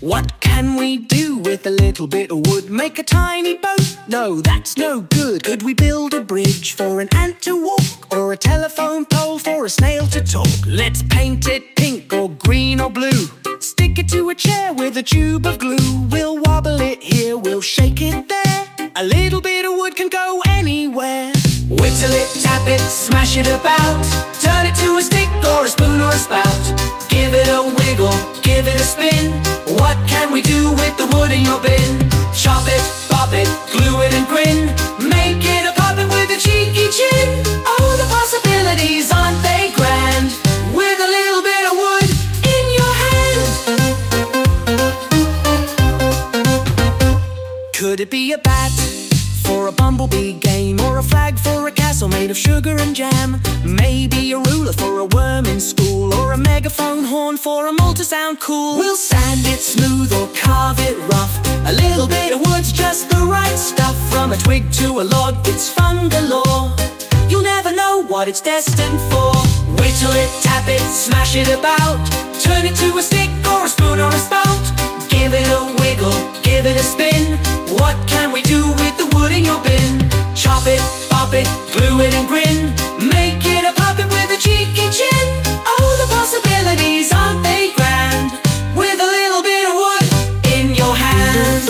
What can we do with a little bit of wood? Make a tiny boat? No, that's no good. Could we build a bridge for an ant to walk? Or a telephone pole for a snail to talk? Let's paint it pink or green or blue. Stick it to a chair with a tube of glue. We'll wobble it here, we'll shake it there. A little bit of wood can go anywhere. Whittle it, tap it, smash it about. Turn it to a stick or a spoon or a spout. Give it a wiggle, give it a spin. What can we do with the wood in your bin? Chop it, pop it, glue it and grin. Make it a puppet with a cheeky chin. Oh, the possibilities, aren't they grand? With a little bit of wood in your hand. Could it be a bat for a bumblebee game, or a flag for a castle made of sugar and jam? Maybe a ruler for a worm in school, or a megaphone horn for a mole to sound cool. We'll sand it smooth or carve it rough. A little bit of wood's just the right stuff. From a twig to a log, it's fun galore. You'll never know what it's destined for. Whittle it, tap it, smash it about. Turn it to a stick or a spoon or a spout. Give it a wiggle, give it a spin. What can we do with the wood in your bin? Chop it, pop it, glue it and grin. Make it a puppet with a cheeky chin. Oh, the possibilities, aren't they grand? With a little bit of wood in your hand.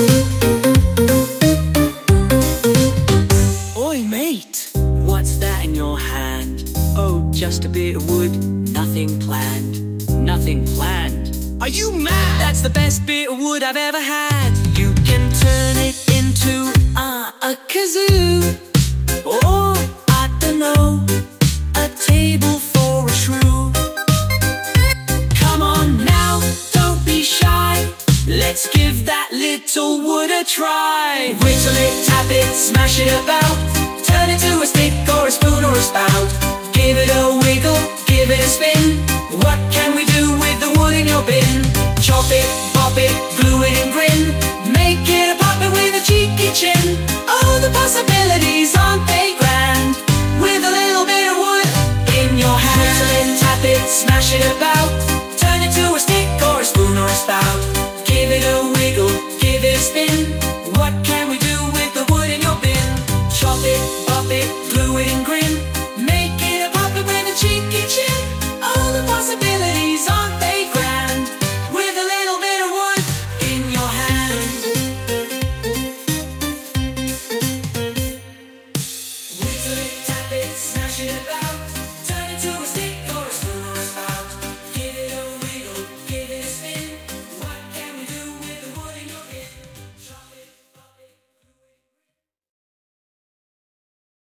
Oi mate, what's that in your hand? Oh, just a bit of wood, nothing planned. Nothing planned? Are you mad? That's the best bit of wood I've ever had. You can turn it into a kazoo, or I don't know, a table for a shrew. Come on now, don't be shy. Let's give that little wood a try. Whittle it, tap it, smash it about. Turn it to a stick or a spoon or a spout. Give it a wiggle, give it a spin. What can we do with the wood in your bin? Chop it, pop it, glue it and grin. Make it a puppet with a cheeky chin. Oh, the possibilities, aren't they grand? With a little bit of wood in your hand. Whittle it, tap it, smash it about.